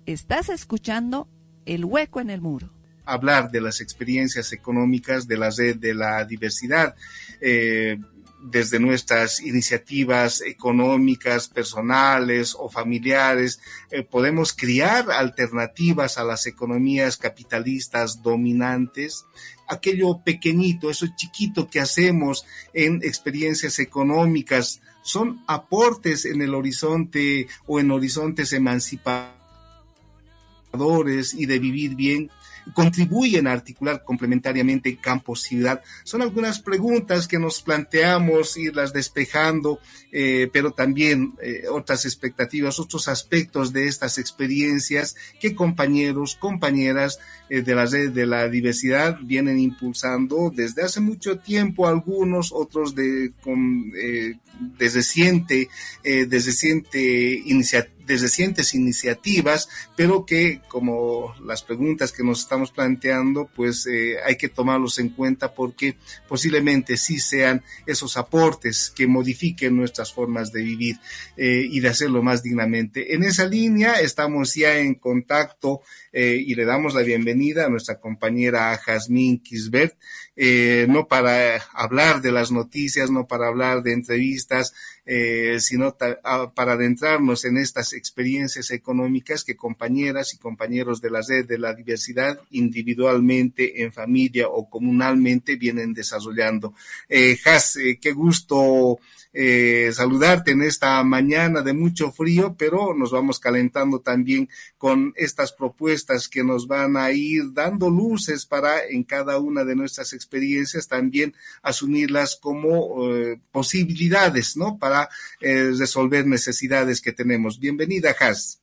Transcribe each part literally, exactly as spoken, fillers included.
Estás escuchando El Hueco en el Muro. Hablar de las experiencias económicas de la red de la diversidad, eh, desde nuestras iniciativas económicas, personales o familiares, eh, podemos crear alternativas a las economías capitalistas dominantes. Aquello pequeñito, eso chiquito que hacemos en experiencias económicas, son aportes en el horizonte o en horizontes emancipadores y de vivir bien. Contribuyen a articular complementariamente campo-ciudad. Son algunas preguntas que nos planteamos, irlas despejando, eh, pero también eh, otras expectativas, otros aspectos de estas experiencias que compañeros, compañeras eh, de la red de la diversidad vienen impulsando desde hace mucho tiempo, algunos, otros de, con, eh, de reciente, eh, de reciente inicia, de recientes iniciativas, pero que como las preguntas que nos estamos planteando, pues eh, hay que tomarlos en cuenta porque posiblemente sí sean esos aportes que modifiquen nuestras formas de vivir eh, y de hacerlo más dignamente. En esa línea estamos ya en contacto eh, y le damos la bienvenida a nuestra compañera Jazmín Kisbert, eh, no para hablar de las noticias, no para hablar de entrevistas, eh, sino ta- a, para adentrarnos en estas experiencias económicas que compañeras y compañeros de la red de la diversidad individualmente, en familia o comunalmente vienen desarrollando. Eh, Jaz, eh, qué gusto eh, saludarte en esta mañana de mucho frío, pero nos vamos calentando también con estas propuestas que nos van a ir dando luces para en cada una de nuestras experiencias también asumirlas como eh, posibilidades, ¿no? Para eh, resolver necesidades que tenemos. Bienvenida, Jaz.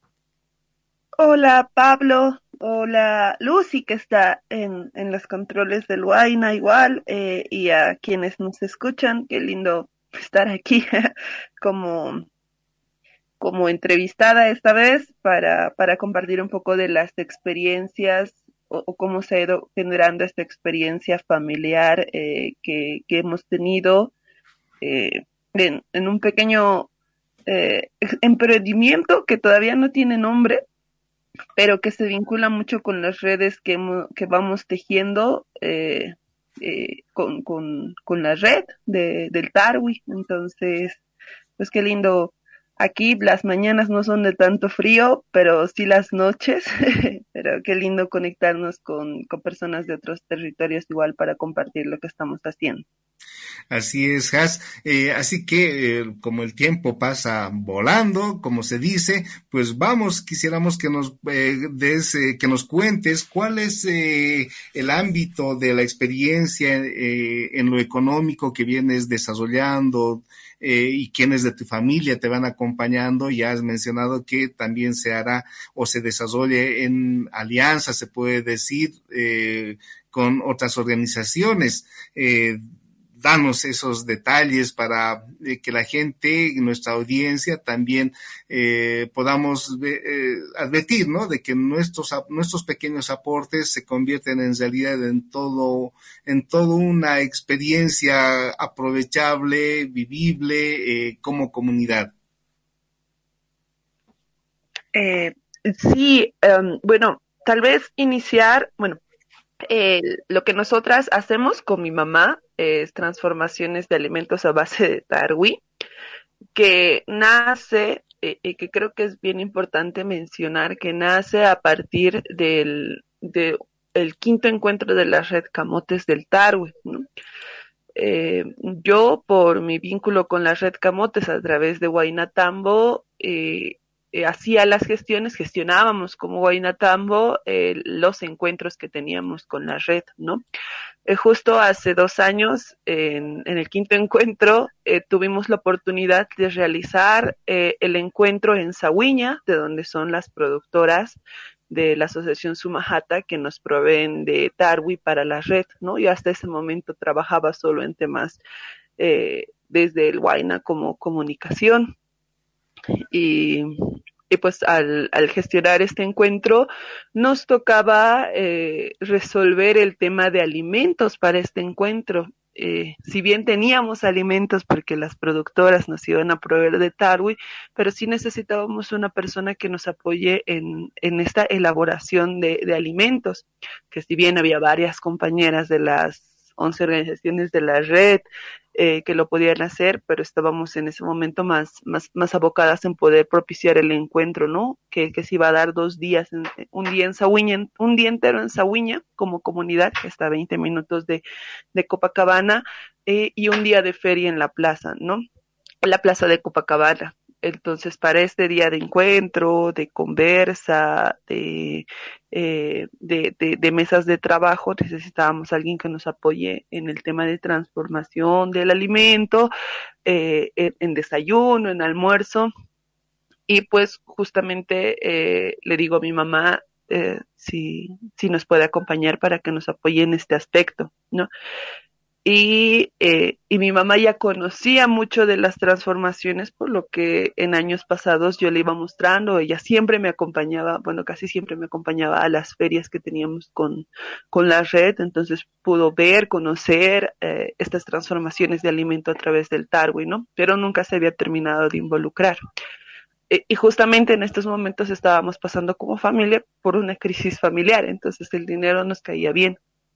Hola Pablo, hola Lucy que está en, en los controles del Huayna igual, eh, y a quienes nos escuchan, qué lindo estar aquí como, como entrevistada esta vez para, para compartir un poco de las experiencias o, o cómo se ha ido generando esta experiencia familiar eh, que, que hemos tenido eh, en, en un pequeño eh, emprendimiento que todavía no tiene nombre, pero que se vincula mucho con las redes que, hemos, que vamos tejiendo eh, eh, con, con, con la red de, del Tarwi. Entonces, pues qué lindo. Aquí las mañanas no son de tanto frío, pero sí las noches, pero qué lindo conectarnos con, con personas de otros territorios igual para compartir lo que estamos haciendo. Así es, Has. Eh, así que, eh, como el tiempo pasa volando, como se dice, pues vamos, quisiéramos que nos eh, des, eh, que nos cuentes cuál es eh, el ámbito de la experiencia eh, en lo económico que vienes desarrollando eh, y quiénes de tu familia te van acompañando. Ya has mencionado que también se hará o se desarrolle en alianza, se puede decir, eh, con otras organizaciones. Eh, Danos esos detalles para eh, que la gente, nuestra audiencia también eh, podamos eh, advertir, ¿no? De que nuestros nuestros pequeños aportes se convierten en realidad en todo en toda una experiencia aprovechable, vivible eh, como comunidad. Eh, sí, um, bueno, tal vez iniciar, bueno, eh, lo que nosotras hacemos con mi mamá es transformaciones de alimentos a base de tarwi, que nace, eh, y que creo que es bien importante mencionar, que nace a partir del de el quinto encuentro de la red Camotes del Tarwi, ¿no? Eh, yo, por mi vínculo con la red Camotes a través de Huaynatambo, eh, eh, hacía las gestiones, gestionábamos como Huaynatambo eh, los encuentros que teníamos con la red, ¿no? Eh, justo hace dos años, en, en el quinto encuentro, eh, tuvimos la oportunidad de realizar eh, el encuentro en Sahuiña, de donde son las productoras de la Asociación Sumajata que nos proveen de Tarwi para la red, ¿no? Yo hasta ese momento trabajaba solo en temas eh, desde el Huayna como comunicación. Y, y pues al, al gestionar este encuentro nos tocaba eh, resolver el tema de alimentos para este encuentro. eh, si bien teníamos alimentos porque las productoras nos iban a proveer de tarwi, pero sí necesitábamos una persona que nos apoye en, en esta elaboración de, de alimentos, que si bien había varias compañeras de las once organizaciones de la red eh, que lo podían hacer, pero estábamos en ese momento más, más, más abocadas en poder propiciar el encuentro, ¿no? Que, que se iba a dar dos días, en, un día en Sahuiña, un día entero en Sahuiña como comunidad, que está a veinte minutos de, de Copacabana, eh, y un día de feria en la plaza, ¿no? La plaza de Copacabana. Entonces, para este día de encuentro, de conversa, de, eh, de, de, de mesas de trabajo, necesitábamos a alguien que nos apoye en el tema de transformación del alimento, eh, en, en desayuno, en almuerzo. Y pues justamente eh, le digo a mi mamá eh, si, si nos puede acompañar para que nos apoye en este aspecto, ¿no? Y, eh, y mi mamá ya conocía mucho de las transformaciones, por lo que en años pasados yo le iba mostrando, ella siempre me acompañaba, bueno, casi siempre me acompañaba a las ferias que teníamos con, con la red, entonces pudo ver, conocer eh, estas transformaciones de alimento a través del tarwi, ¿no? Pero nunca se había terminado de involucrar. Eh, y justamente en estos momentos estábamos pasando como familia por una crisis familiar, entonces el dinero nos caía bien.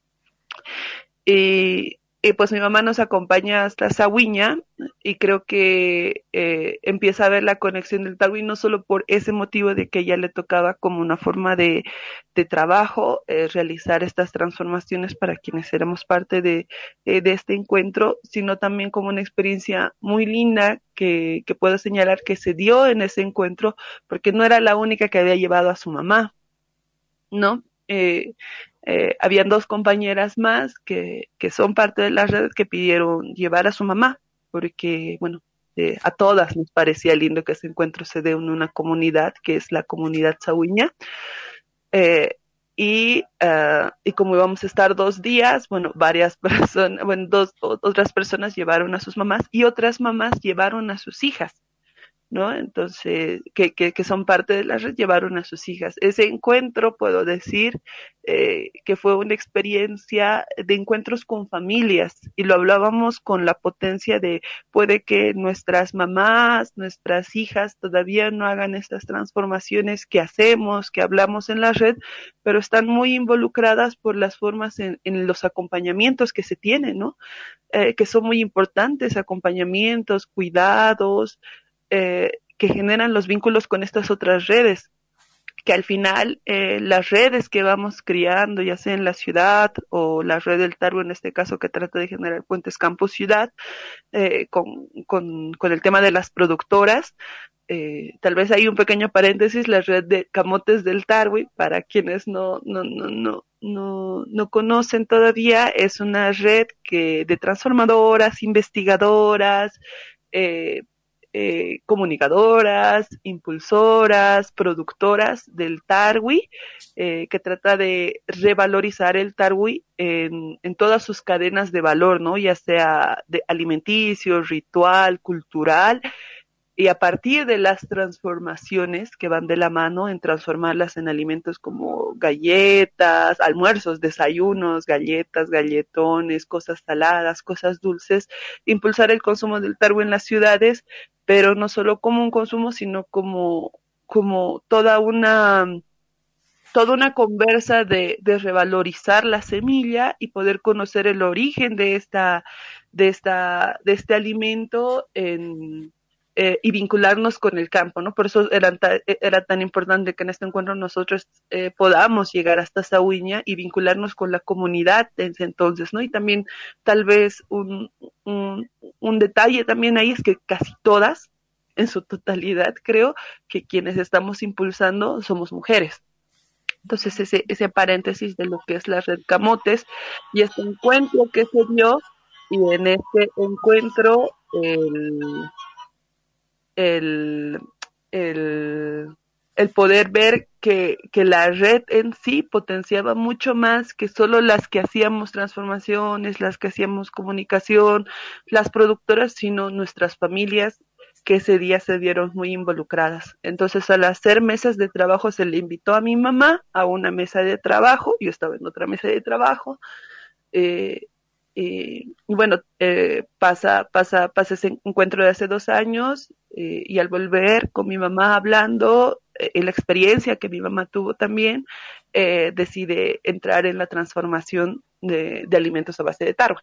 Y, y pues mi mamá nos acompaña hasta Sahuiña y creo que eh, empieza a ver la conexión del tarwi no solo por ese motivo de que ella le tocaba como una forma de, de trabajo eh, realizar estas transformaciones para quienes éramos parte de, eh, de este encuentro, sino también como una experiencia muy linda que, que puedo señalar que se dio en ese encuentro porque no era la única que había llevado a su mamá, ¿no? Eh, eh, habían dos compañeras más que, que son parte de la red que pidieron llevar a su mamá, porque, bueno, eh, a todas nos parecía lindo que ese encuentro se dé en una comunidad, que es la comunidad Sahuiña. Eh, y, uh, y como íbamos a estar dos días, bueno, varias personas, bueno, dos otras personas llevaron a sus mamás y otras mamás llevaron a sus hijas, ¿no? Entonces, que, que, que son parte de la red, llevaron a sus hijas. Ese encuentro, puedo decir, eh, que fue una experiencia de encuentros con familias, y lo hablábamos con la potencia de, puede que nuestras mamás, nuestras hijas todavía no hagan estas transformaciones que hacemos, que hablamos en la red, pero están muy involucradas por las formas en, en los acompañamientos que se tienen, ¿no? Eh, que son muy importantes, acompañamientos, cuidados, Eh, que generan los vínculos con estas otras redes, que al final eh, las redes que vamos creando, ya sea en la ciudad o la red del Tarwi en este caso que trata de generar puentes campus-ciudad, eh, con, con, con el tema de las productoras, eh, tal vez hay un pequeño paréntesis, la red de camotes del Tarwi, para quienes no, no, no, no, no, no conocen todavía, es una red que de transformadoras, investigadoras, eh, Eh, comunicadoras, impulsoras, productoras del tarwi, eh, que trata de revalorizar el tarwi en, en todas sus cadenas de valor, ¿no? Ya sea de alimenticio, ritual, cultural, y a partir de las transformaciones que van de la mano en transformarlas en alimentos como galletas, almuerzos, desayunos, galletas, galletones, cosas saladas, cosas dulces, impulsar el consumo del tarwi en las ciudades, pero no solo como un consumo, sino como, como toda una toda una conversa de, de revalorizar la semilla y poder conocer el origen de esta, de esta, de este alimento en, eh, y vincularnos con el campo, ¿no? Por eso era, era tan importante que en este encuentro nosotros eh, podamos llegar hasta Sahuiña y vincularnos con la comunidad de ese entonces, ¿no? Y también tal vez un, un, un detalle también ahí es que casi todas, en su totalidad, creo que quienes estamos impulsando somos mujeres. Entonces ese, ese paréntesis de lo que es la red Camotes y este encuentro que se dio, y en este encuentro el, el, el, el poder ver que, que la red en sí potenciaba mucho más que solo las que hacíamos transformaciones, las que hacíamos comunicación, las productoras, sino nuestras familias, que ese día se vieron muy involucradas. Entonces, al hacer mesas de trabajo, se le invitó a mi mamá a una mesa de trabajo, yo estaba en otra mesa de trabajo, eh, y, y bueno, eh, pasa, pasa, pasa ese encuentro de hace dos años eh, y al volver con mi mamá hablando, eh, la experiencia que mi mamá tuvo también, eh, decide entrar en la transformación de, de alimentos a base de tarwe,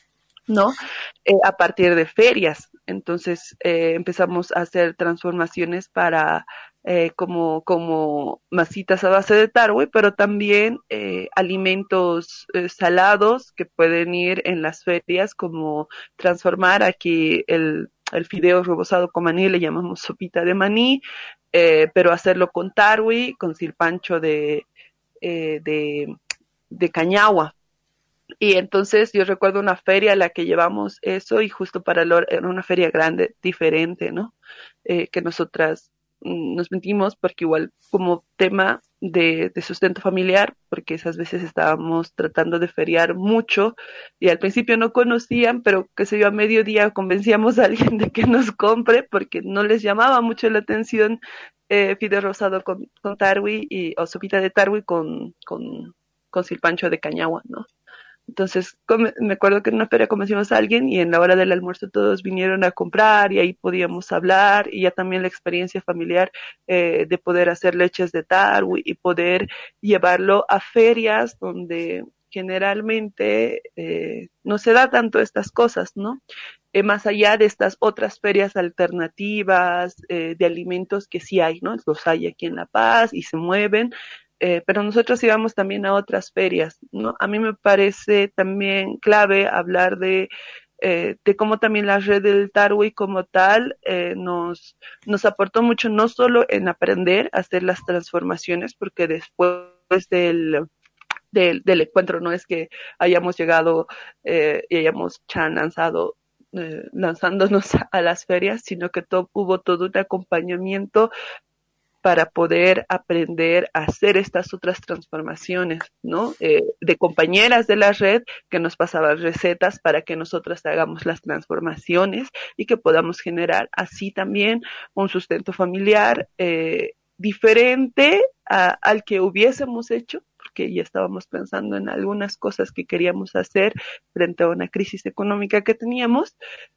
¿no? Eh, a partir de ferias. Entonces eh, empezamos a hacer transformaciones para eh, como, como masitas a base de tarwe, pero también eh, alimentos eh, salados que pueden ir en las ferias, como transformar aquí el, el fideo rebozado con maní, le llamamos sopita de maní, eh, pero hacerlo con tarwi, con silpancho de, eh, de, de cañagua. Y entonces yo recuerdo una feria a la que llevamos eso y justo para lo, era una feria grande, diferente, ¿no? Eh, que nosotras mm, nos metimos porque igual como tema de, de sustento familiar, porque esas veces estábamos tratando de feriar mucho y al principio no conocían, pero qué sé yo, a mediodía convencíamos a alguien de que nos compre porque no les llamaba mucho la atención eh, fideo rosado con, con tarwi y, o sopita de tarwi con, con, con silpancho de cañagua, ¿no? Entonces, come, me acuerdo que en una feria convencimos a alguien y en la hora del almuerzo todos vinieron a comprar y ahí podíamos hablar y ya también la experiencia familiar eh, de poder hacer leches de tarwi y poder llevarlo a ferias donde generalmente eh, no se da tanto estas cosas, ¿no? Eh, más allá de estas otras ferias alternativas eh, de alimentos que sí hay, ¿no? Los hay aquí en La Paz y se mueven, eh, pero nosotros íbamos también a otras ferias, ¿no? A mí me parece también clave hablar de, eh, de cómo también la red del Tarwi como tal eh, nos, nos aportó mucho, no solo en aprender a hacer las transformaciones, porque después del, del, del encuentro no es que hayamos llegado eh, y hayamos chan lanzado eh, lanzándonos a las ferias, sino que to- hubo todo un acompañamiento para poder aprender a hacer estas otras transformaciones, ¿no? Eh, de compañeras de la red que nos pasaban recetas para que nosotras hagamos las transformaciones y que podamos generar así también un sustento familiar eh, diferente a, al que hubiésemos hecho, porque ya estábamos pensando en algunas cosas que queríamos hacer frente a una crisis económica que teníamos,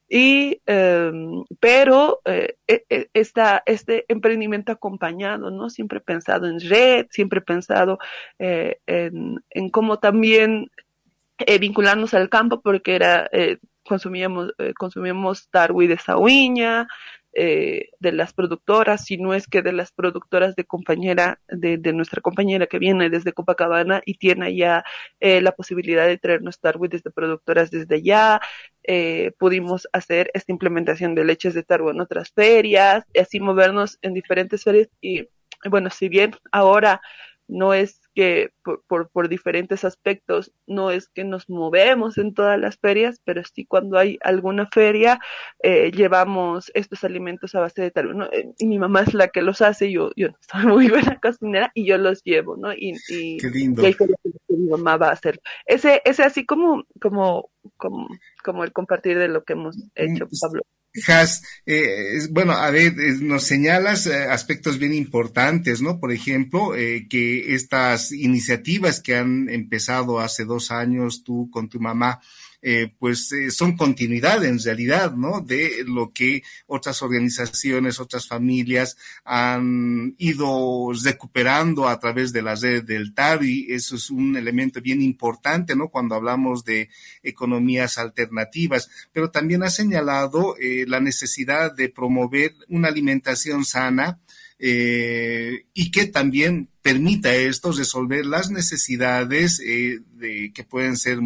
y eh, pero eh, esta, este emprendimiento acompañado, ¿no? Siempre pensado en red, siempre pensado eh, en, en cómo también eh, vincularnos al campo, porque era eh, consumíamos eh, consumíamos tarwi de Sahuiña, eh, de las productoras, si no es que de las productoras de compañera, de, de nuestra compañera que viene desde Copacabana y tiene ya eh, la posibilidad de traernos tarwi desde productoras desde allá. Eh, pudimos hacer esta implementación de leches de tarwi en otras ferias, y así movernos en diferentes ferias y bueno, si bien ahora no es que por, por, por diferentes aspectos, no es que nos movemos en todas las ferias, pero sí cuando hay alguna feria, eh, llevamos estos alimentos a base de tal, ¿no? Eh, y mi mamá es la que los hace, yo, yo no soy muy buena cocinera y yo los llevo, ¿no? Y, y, Qué y hay lindo. ferias que mi mamá va a hacer. Ese, ese así como, como, como, como el compartir de lo que hemos hecho, Pablo. Has, eh, es- bueno, a ver, eh, nos señalas eh, aspectos bien importantes, ¿no? Por ejemplo, eh, que estas iniciativas que han empezado hace dos años tú con tu mamá, eh, pues eh, son continuidad en realidad, ¿no? De lo que otras organizaciones, otras familias han ido recuperando a través de la red del TARI. Eso es un elemento bien importante, ¿no? Cuando hablamos de economías alternativas, pero también ha señalado eh, la necesidad de promover una alimentación sana eh, y que también permita esto resolver las necesidades eh, de, que pueden ser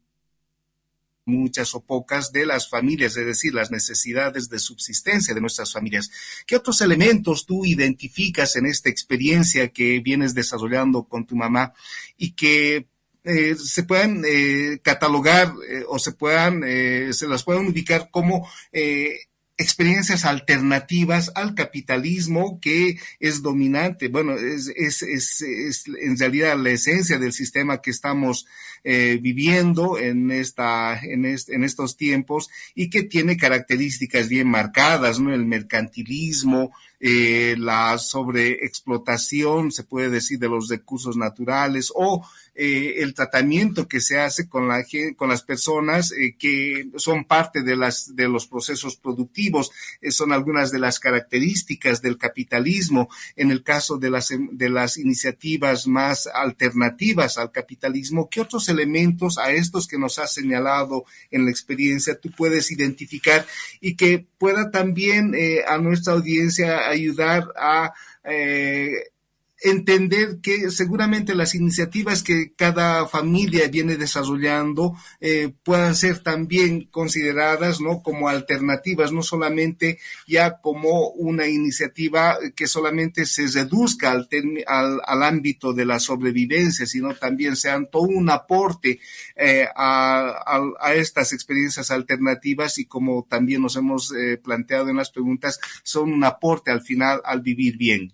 muchas o pocas de las familias, es decir, las necesidades de subsistencia de nuestras familias. ¿Qué otros elementos tú identificas en esta experiencia que vienes desarrollando con tu mamá y que eh, se puedan eh, catalogar eh, o se puedan, eh, se las puedan ubicar como eh, experiencias alternativas al capitalismo que es dominante? Bueno, es, es, es, es en realidad la esencia del sistema que estamos eh, viviendo en, esta, en, est, en estos tiempos y que tiene características bien marcadas, ¿no? El mercantilismo, eh, la sobreexplotación, se puede decir, de los recursos naturales, o eh, el tratamiento que se hace con, la, con las personas eh, que son parte de, las, de los procesos productivos. Eh, son algunas de las características del capitalismo. En el caso de las, de las iniciativas más alternativas al capitalismo, ¿qué otros elementos a estos que nos has señalado en la experiencia tú puedes identificar y que pueda también eh, a nuestra audiencia ayudar a eh, entender que seguramente las iniciativas que cada familia viene desarrollando eh, puedan ser también consideradas, ¿no?, como alternativas, no solamente ya como una iniciativa que solamente se reduzca al, al, al ámbito de la sobrevivencia, sino también sean todo un aporte eh, a, a, a estas experiencias alternativas y, como también nos hemos eh, planteado en las preguntas, son un aporte al final al vivir bien.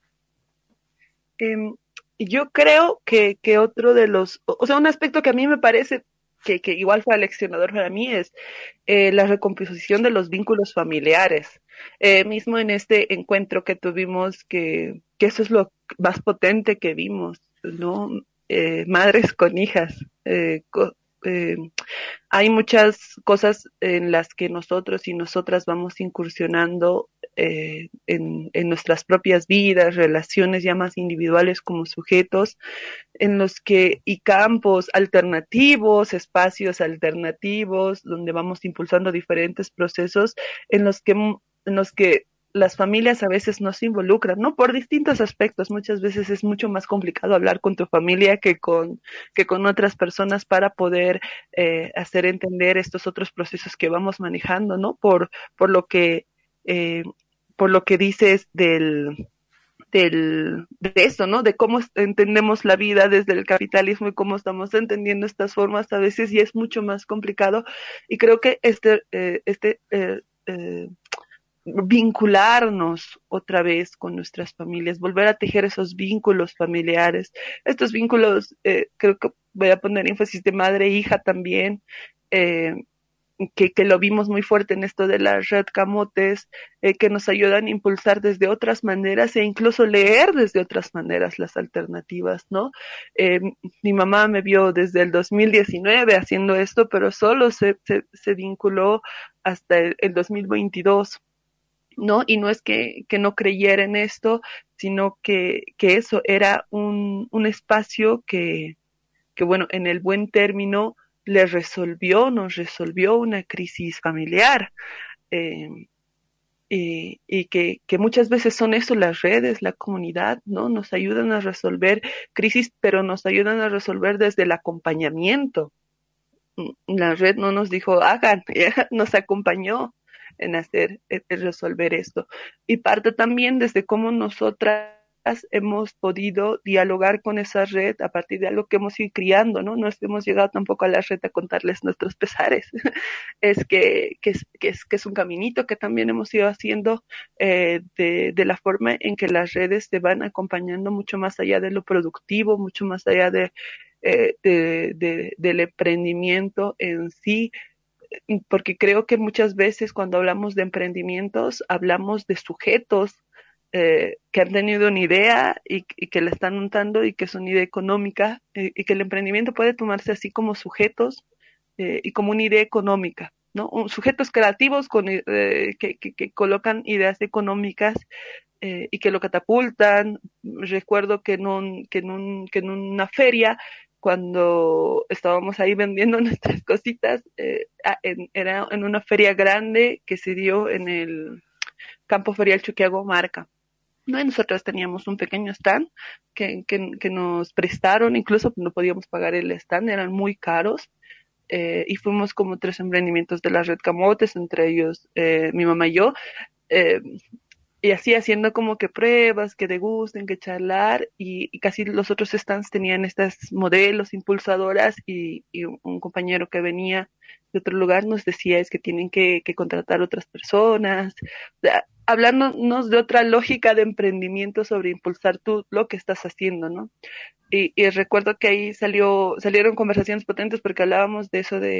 Eh, yo creo que, que otro de los, o sea, un aspecto que a mí me parece que, que igual fue aleccionador para mí es eh, la recomposición de los vínculos familiares. Eh, mismo en este encuentro que tuvimos, que, que eso es lo más potente que vimos, ¿no? Eh, madres con hijas. Eh, co eh, hay muchas cosas en las que nosotros y nosotras vamos incursionando eh, en, en nuestras propias vidas, relaciones ya más individuales como sujetos, en los que, y campos alternativos, espacios alternativos, donde vamos impulsando diferentes procesos, en los que, en los que las familias a veces no se involucran, ¿no? Por distintos aspectos. Muchas veces es mucho más complicado hablar con tu familia que con, que con otras personas para poder eh, hacer entender estos otros procesos que vamos manejando, ¿no? Por, por lo que, eh, por lo que dices del, del, de eso, ¿no? De cómo entendemos la vida desde el capitalismo y cómo estamos entendiendo estas formas a veces, y es mucho más complicado. Y creo que este, eh, este, eh, eh, vincularnos otra vez con nuestras familias, volver a tejer esos vínculos familiares, estos vínculos, eh, creo que voy a poner énfasis de madre e hija también, eh, que, que lo vimos muy fuerte en esto de la red Camotes, eh, que nos ayudan a impulsar desde otras maneras e incluso leer desde otras maneras las alternativas, ¿no? Eh, mi mamá me vio desde el dos mil diecinueve haciendo esto, pero solo se, se, se vinculó hasta el, el dos mil veintidós. ¿No? Y no es que, que no creyera en esto, sino que, que eso era un, un espacio que, que, bueno, en el buen término, le resolvió, nos resolvió una crisis familiar. Eh, y, y que, que muchas veces son eso las redes, la comunidad, ¿no? Nos ayudan a resolver crisis, pero nos ayudan a resolver desde el acompañamiento. La red no nos dijo, hagan, nos acompañó en hacer, en resolver esto. Y parte también desde cómo nosotras hemos podido dialogar con esa red a partir de algo que hemos ido criando, ¿no? No hemos llegado tampoco a la red a contarles nuestros pesares. es, que, que, es, que, es, que es un caminito que también hemos ido haciendo eh, de, de la forma en que las redes se van acompañando mucho más allá de lo productivo, mucho más allá de Eh, de, de, del emprendimiento en sí, porque creo que muchas veces cuando hablamos de emprendimientos hablamos de sujetos eh, que han tenido una idea y, y que la están montando y que es una idea económica eh, y que el emprendimiento puede tomarse así como sujetos eh, y como una idea económica, ¿no? Un, sujetos creativos con, eh, que, que, que colocan ideas económicas eh, y que lo catapultan. Recuerdo que en, un, que, en un, que en una feria, cuando estábamos ahí vendiendo nuestras cositas, eh, en, era en una feria grande que se dio en el Campo Ferial Chuquiago Marca. ¿No? Y nosotros teníamos un pequeño stand que, que, que nos prestaron, incluso no podíamos pagar el stand, eran muy caros. Eh, y fuimos como tres emprendimientos de la red Camotes, entre ellos eh, mi mamá y yo, eh, y así haciendo como que pruebas, que degusten, que charlar, y, y casi los otros stands tenían estas modelos impulsadoras, y, y un compañero que venía de otro lugar nos decía es que tienen que, que contratar otras personas, o sea, hablándonos de otra lógica de emprendimiento sobre impulsar tú lo que estás haciendo, ¿no? Y, y recuerdo que ahí salió, salieron conversaciones potentes porque hablábamos de eso de,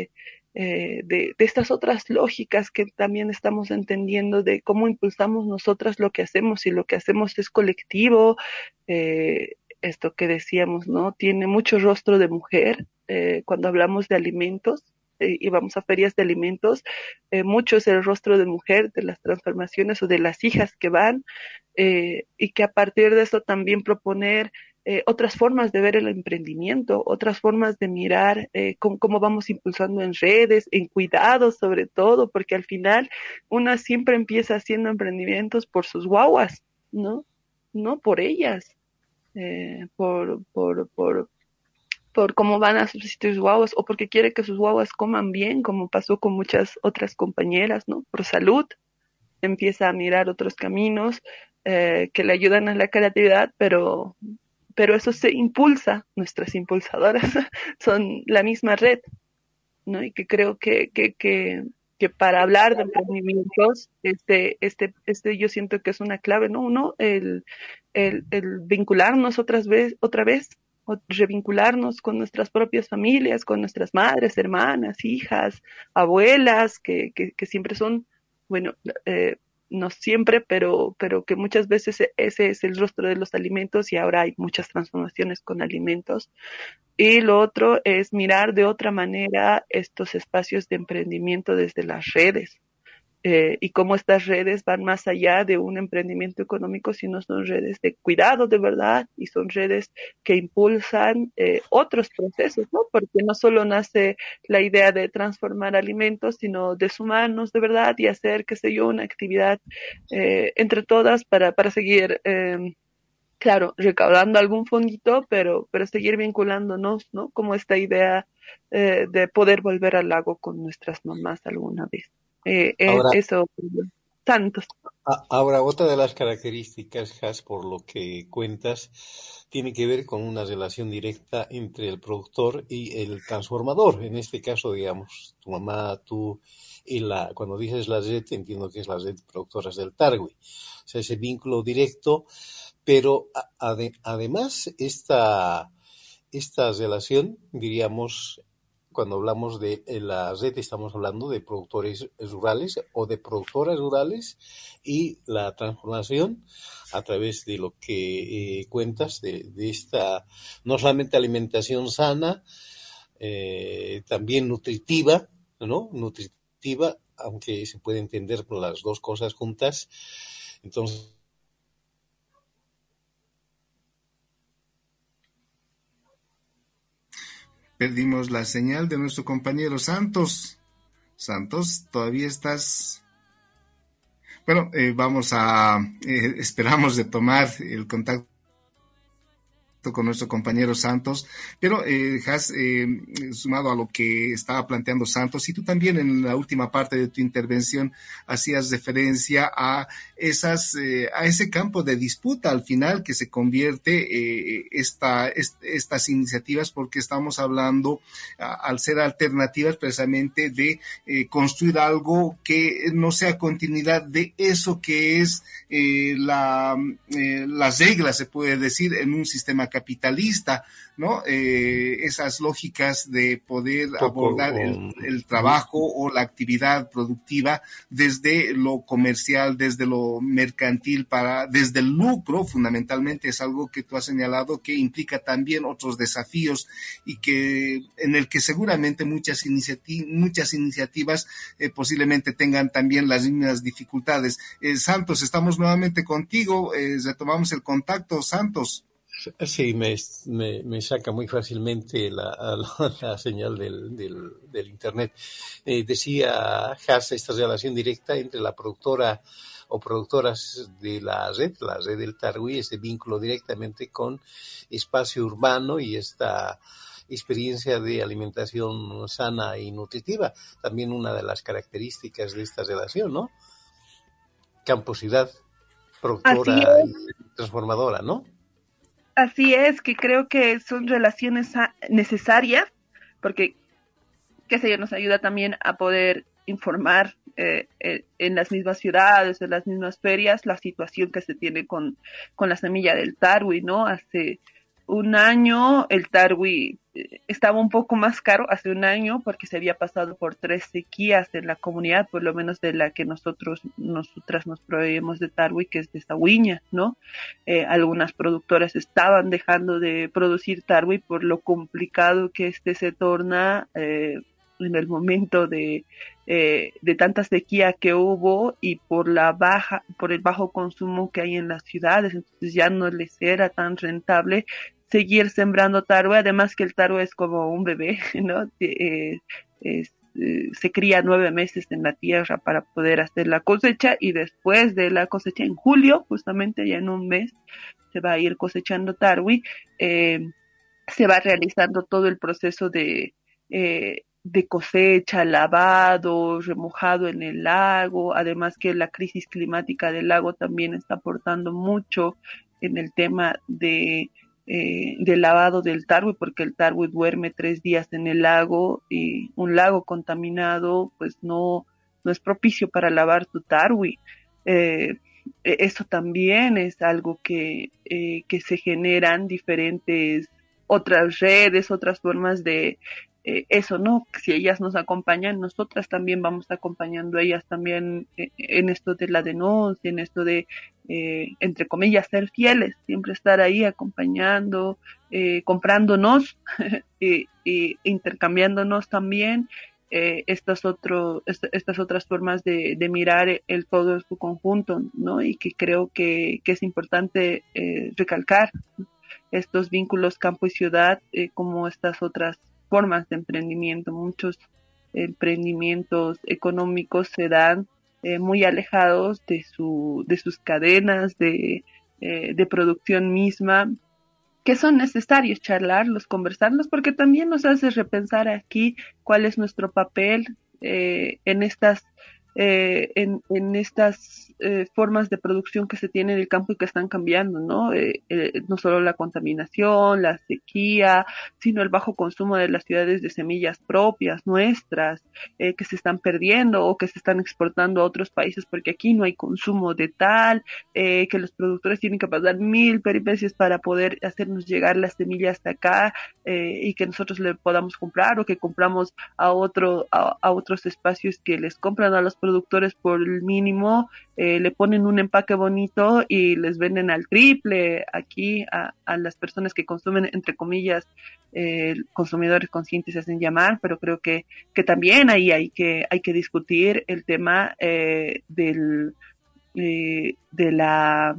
eh, de, de estas otras lógicas que también estamos entendiendo de cómo impulsamos nosotras lo que hacemos, y lo que hacemos es colectivo. eh, Esto que decíamos, ¿no? Tiene mucho rostro de mujer. Eh, cuando hablamos de alimentos eh, y vamos a ferias de alimentos, eh, mucho es el rostro de mujer, de las transformaciones o de las hijas que van, eh, y que a partir de eso también proponer eh, otras formas de ver el emprendimiento, otras formas de mirar eh, cómo, cómo vamos impulsando en redes, en cuidados sobre todo, porque al final una siempre empieza haciendo emprendimientos por sus guaguas, ¿no? No por ellas, eh, por, por, por, por cómo van a subsistir sus guaguas, o porque quiere que sus guaguas coman bien, como pasó con muchas otras compañeras, ¿no? Por salud, empieza a mirar otros caminos eh, que le ayudan a la creatividad, pero, pero eso se impulsa, nuestras impulsadoras son la misma red, ¿no? Y que creo que, que, que, que para hablar de emprendimientos, este, este, este yo siento que es una clave, ¿no? Uno, el, el, el vincularnos otras vez, otra vez, o revincularnos con nuestras propias familias, con nuestras madres, hermanas, hijas, abuelas, que, que, que siempre son, bueno, eh, no siempre, pero, pero que muchas veces ese es el rostro de los alimentos, y ahora hay muchas transformaciones con alimentos. Y lo otro es mirar de otra manera estos espacios de emprendimiento desde las redes, eh, y cómo estas redes van más allá de un emprendimiento económico, sino son redes de cuidado de verdad, y son redes que impulsan eh, otros procesos, ¿no? Porque no solo nace la idea de transformar alimentos, sino de sumarnos de verdad y hacer, qué sé yo, una actividad eh, entre todas para, para seguir... Eh, claro, recaudando algún fondito, pero, pero seguir vinculándonos, ¿no? Como esta idea eh, de poder volver al lago con nuestras mamás alguna vez. Eh, eh, Ahora, eso, tantos. a- ahora, otra de las características, Has, por lo que cuentas, tiene que ver con una relación directa entre el productor y el transformador. En este caso, digamos, tu mamá, tú y la, cuando dices la red, entiendo que es la red de productoras del Tarwi. O sea, ese vínculo directo, pero a- ade- además esta, esta relación, diríamos, cuando hablamos de la red, estamos hablando de productores rurales o de productoras rurales, y la transformación a través de lo que eh, cuentas de, de esta, no solamente alimentación sana, eh, también nutritiva, ¿no? Nutritiva, aunque se puede entender por las dos cosas juntas. Entonces, Perdimos la señal de nuestro compañero Santos. Santos, ¿todavía estás? Bueno, eh, vamos a, eh, esperamos de tomar el contacto con nuestro compañero Santos, pero eh, has eh, sumado a lo que estaba planteando Santos, y tú también en la última parte de tu intervención hacías referencia a esas eh, a ese campo de disputa al final que se convierte eh, esta, est, estas iniciativas, porque estamos hablando a, al ser alternativas precisamente de eh, construir algo que no sea continuidad de eso que es eh, la, eh, las reglas, se puede decir, en un sistema capitalista, ¿no? Eh, esas lógicas de poder poco, abordar el, um, el trabajo o la actividad productiva desde lo comercial, desde lo mercantil, para, desde el lucro, fundamentalmente, es algo que tú has señalado que implica también otros desafíos, y que en el que seguramente muchas, iniciativ muchas iniciativas eh, posiblemente tengan también las mismas dificultades. Eh, Santos, estamos nuevamente contigo, eh, retomamos el contacto, Santos. sí, me, me, me saca muy fácilmente la, la, la señal del, del, del Internet. Eh, decía Has, esta relación directa entre la productora o productoras de la red, la red del Tarwi, este vínculo directamente con espacio urbano y esta experiencia de alimentación sana y nutritiva. También una de las características de esta relación, ¿no? Camposidad, Así productora y es, transformadora, ¿no? así es, que creo que son relaciones necesarias, porque, qué sé yo, nos ayuda también a poder informar eh, eh, en las mismas ciudades, en las mismas ferias, la situación que se tiene con, con la semilla del Tarwi, ¿no? Hace un año el Tarwi estaba un poco más caro hace un año porque se había pasado por tres sequías en la comunidad, por lo menos de la que nosotros, nosotras nos proveemos de Tarwi, que es de Sahuiña, ¿no? Eh, algunas productoras estaban dejando de producir Tarwi por lo complicado que este se torna eh, en el momento de, eh, de tanta sequía que hubo y por la baja, por el bajo consumo que hay en las ciudades, entonces ya no les era tan rentable seguir sembrando tarwe, además que el tarwe es como un bebé, ¿no? Eh, es, eh, se cría nueve meses en la tierra para poder hacer la cosecha y después de la cosecha en julio, justamente ya en un mes, se va a ir cosechando tarwe, eh, se va realizando todo el proceso de, eh, de cosecha, lavado, remojado en el lago, además que la crisis climática del lago también está aportando mucho en el tema de eh, del lavado del tarwe, porque el tarwe duerme tres días en el lago y un lago contaminado pues no, no es propicio para lavar tu tarwe. Eh, eso también es algo que, eh, que se generan diferentes otras redes, otras formas de eh, eso, ¿no? Si ellas nos acompañan, nosotras también vamos acompañando a ellas también eh, en esto de la denuncia, en esto de, eh, entre comillas, ser fieles, siempre estar ahí acompañando, eh, comprándonos, e, e intercambiándonos también eh, estas, otro, est estas otras formas de, de mirar el todo en su conjunto, ¿no? Y que creo que, que es importante eh, recalcar estos vínculos campo y ciudad eh, como estas otras formas de emprendimiento. Muchos emprendimientos económicos se dan eh, muy alejados de, su, de sus cadenas de, eh, de producción misma, que son necesarios charlarlos, conversarlos, porque también nos hace repensar aquí cuál es nuestro papel eh, en estas eh, en, en estas eh, formas de producción que se tienen en el campo y que están cambiando, ¿no? Eh, eh, no solo la contaminación, la sequía, sino el bajo consumo de las ciudades de semillas propias, nuestras, eh, que se están perdiendo o que se están exportando a otros países porque aquí no hay consumo de tal, eh, que los productores tienen que pasar mil peripecias para poder hacernos llegar las semillas hasta acá eh, y que nosotros le podamos comprar o que compramos a otro a, a otros espacios que les compran a los productores por el mínimo, eh, le ponen un empaque bonito y les venden al triple aquí a, a las personas que consumen, entre comillas, eh, consumidores conscientes se hacen llamar, pero creo que, que también ahí hay que, hay que discutir el tema eh, del, eh, de la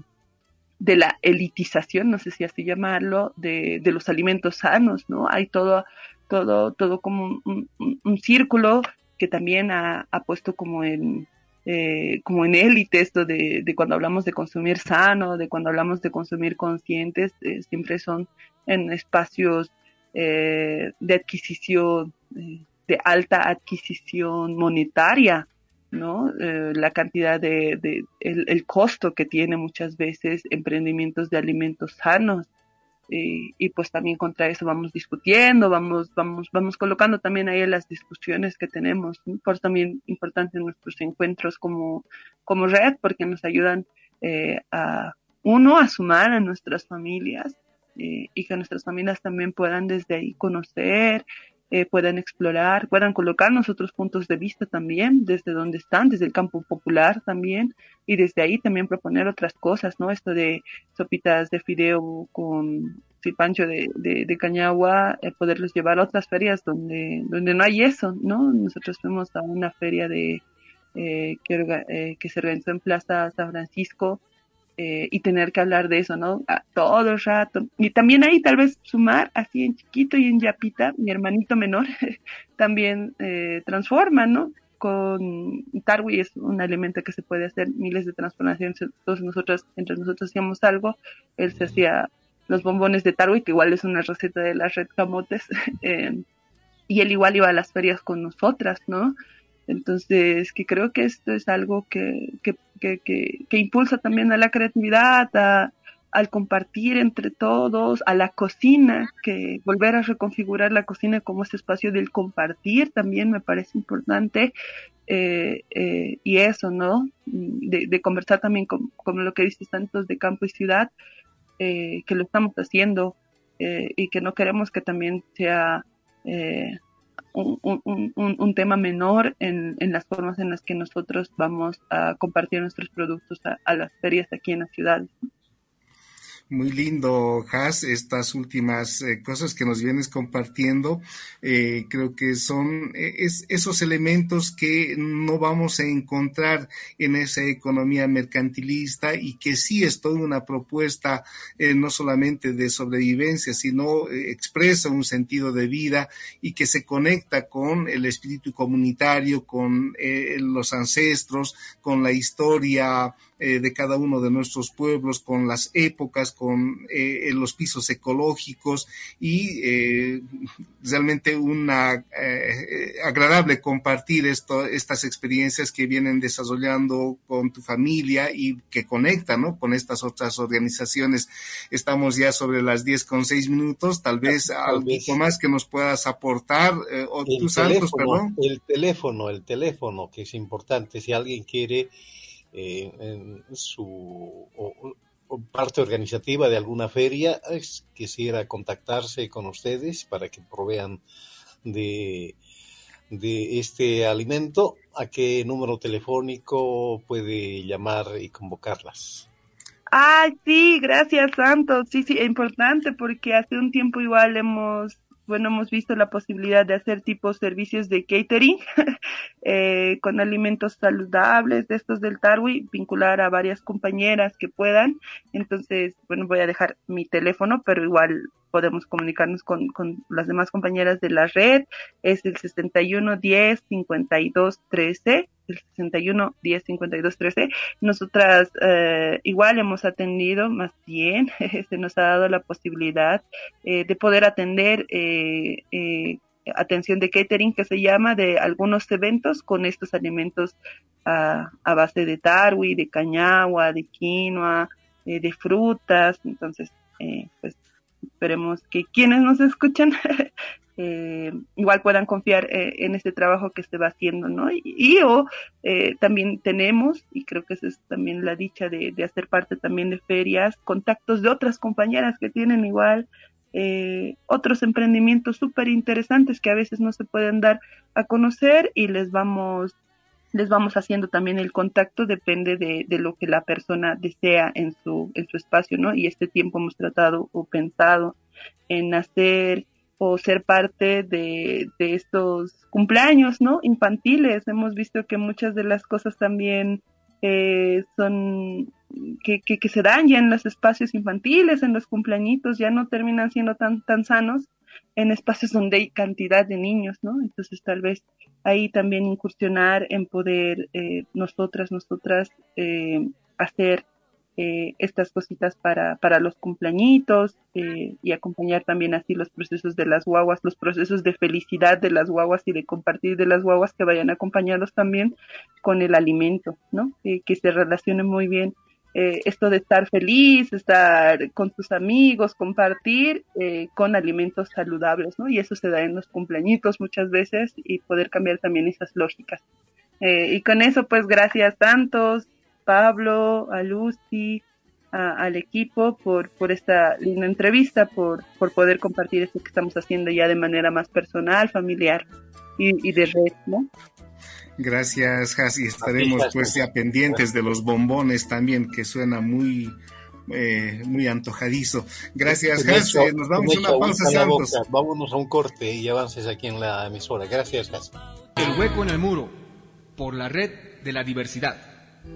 de la elitización, no sé si así llamarlo, de, de los alimentos sanos, ¿no? Hay todo, todo, todo como un, un, un círculo que también ha, ha puesto como en, eh, como en élite esto de, de cuando hablamos de consumir sano, de cuando hablamos de consumir conscientes, eh, siempre son en espacios eh, de adquisición, eh, de alta adquisición monetaria, ¿no? Eh, la cantidad de, de el, el costo que tiene muchas veces emprendimientos de alimentos sanos. Y, y pues también contra eso vamos discutiendo, vamos, vamos, vamos colocando también ahí las discusiones que tenemos, ¿no? Por eso también importante nuestros encuentros como, como red, porque nos ayudan eh, a, uno, a sumar a nuestras familias eh, y que nuestras familias también puedan desde ahí conocer, eh, puedan explorar, puedan colocarnos otros puntos de vista también, desde donde están, desde el campo popular también, y desde ahí también proponer otras cosas, ¿no? Esto de sopitas de fideo con cipancho de, de, de cañagua, eh, poderlos llevar a otras ferias donde, donde no hay eso, ¿no? Nosotros fuimos a una feria de eh, que, orga, eh, que se organizó en Plaza San Francisco, Eh, y tener que hablar de eso, ¿no? A todo el rato. Y también ahí tal vez sumar, así en chiquito y en yapita, mi hermanito menor, también eh, transforma, ¿no? Con Tarwi es un alimento que se puede hacer miles de transformaciones, entonces nosotros, entre nosotros hacíamos algo, él se hacía los bombones de Tarwi, que igual es una receta de la red Camotes, eh, y él igual iba a las ferias con nosotras, ¿no? Entonces, que creo que esto es algo que, que, que, que, que impulsa también a la creatividad, a, al compartir entre todos, a la cocina, que volver a reconfigurar la cocina como ese espacio del compartir también me parece importante, eh, eh, y eso, ¿no? De, de conversar también con, con lo que dices tantos de campo y ciudad, eh, que lo estamos haciendo, eh, y que no queremos que también sea eh, un, un, un, un tema menor en, en las formas en las que nosotros vamos a compartir nuestros productos a, a las ferias aquí en la ciudad. Muy lindo, Has, estas últimas eh, cosas que nos vienes compartiendo. Eh, creo que son eh, es, esos elementos que no vamos a encontrar en esa economía mercantilista y que sí es toda una propuesta eh, no solamente de sobrevivencia, sino eh, expresa un sentido de vida y que se conecta con el espíritu comunitario, con eh, los ancestros, con la historia eh, de cada uno de nuestros pueblos, con las épocas, con eh, los pisos ecológicos y eh, realmente una eh, agradable compartir esto, estas experiencias que vienen desarrollando con tu familia y que conectan, ¿no?, con estas otras organizaciones. Estamos ya sobre las diez con seis minutos, tal vez tal algo vez. más que nos puedas aportar, eh, o el tú Santos, perdón. El teléfono, el teléfono, que es importante, si alguien quiere eh, en su o, o parte organizativa de alguna feria, es, quisiera contactarse con ustedes para que provean de, de este alimento, ¿a qué número telefónico puede llamar y convocarlas? Ay, sí, gracias, Santos. Sí, sí, es importante porque hace un tiempo igual hemos, bueno, hemos visto la posibilidad de hacer tipo servicios de catering eh, con alimentos saludables de estos del Tarwi, vincular a varias compañeras que puedan. Entonces, bueno, voy a dejar mi teléfono, pero igual podemos comunicarnos con, con las demás compañeras de la red. Es el sesenta y uno diez cincuenta y dos trece, el sesenta y uno diez cincuenta y dos trece. Nosotras eh, igual hemos atendido, más bien, se nos ha dado la posibilidad eh, de poder atender eh, eh, atención de catering, que se llama, de algunos eventos con estos alimentos a, a base de tarwi, de cañagua, de quinoa, eh, de frutas. Entonces, eh, pues esperemos que quienes nos escuchan eh, igual puedan confiar eh, en este trabajo que se va haciendo, ¿no? Y, y o eh, también tenemos, y creo que esa es también la dicha de, de hacer parte también de ferias, contactos de otras compañeras que tienen igual eh, otros emprendimientos súper interesantes que a veces no se pueden dar a conocer, y les vamos les vamos haciendo también el contacto, depende de, de lo que la persona desea en su, en su espacio, ¿no? Y este tiempo hemos tratado o pensado en hacer o ser parte de, de estos cumpleaños, ¿no?, infantiles. Hemos visto que muchas de las cosas también eh, son, que, que, que se dan ya en los espacios infantiles, en los cumpleañitos, ya no terminan siendo tan, tan sanos en espacios donde hay cantidad de niños, ¿no? Entonces tal vez ahí también incursionar en poder eh, nosotras, nosotras eh, hacer eh, estas cositas para, para los cumpleañitos eh, y acompañar también así los procesos de las guaguas, los procesos de felicidad de las guaguas y de compartir de las guaguas, que vayan acompañados también con el alimento, ¿no? Eh, que se relacione muy bien Eh, esto de estar feliz, estar con tus amigos, compartir eh, con alimentos saludables, ¿no? Y eso se da en los cumpleañitos muchas veces, y poder cambiar también esas lógicas. Eh, y con eso, pues, gracias Santos, Pablo, a Lucy, a, al equipo por, por esta linda entrevista, por, por poder compartir esto que estamos haciendo ya de manera más personal, familiar y, y de red, ¿no? Gracias, Hasi. Estaremos pues ya pendientes de los bombones también, que suena muy eh, muy antojadizo. Gracias, Hasi. Nos vamos a una pausa, Santos. Vámonos a un corte y avances aquí en la emisora. Gracias, Hasi. El hueco en el muro, por la red de la diversidad.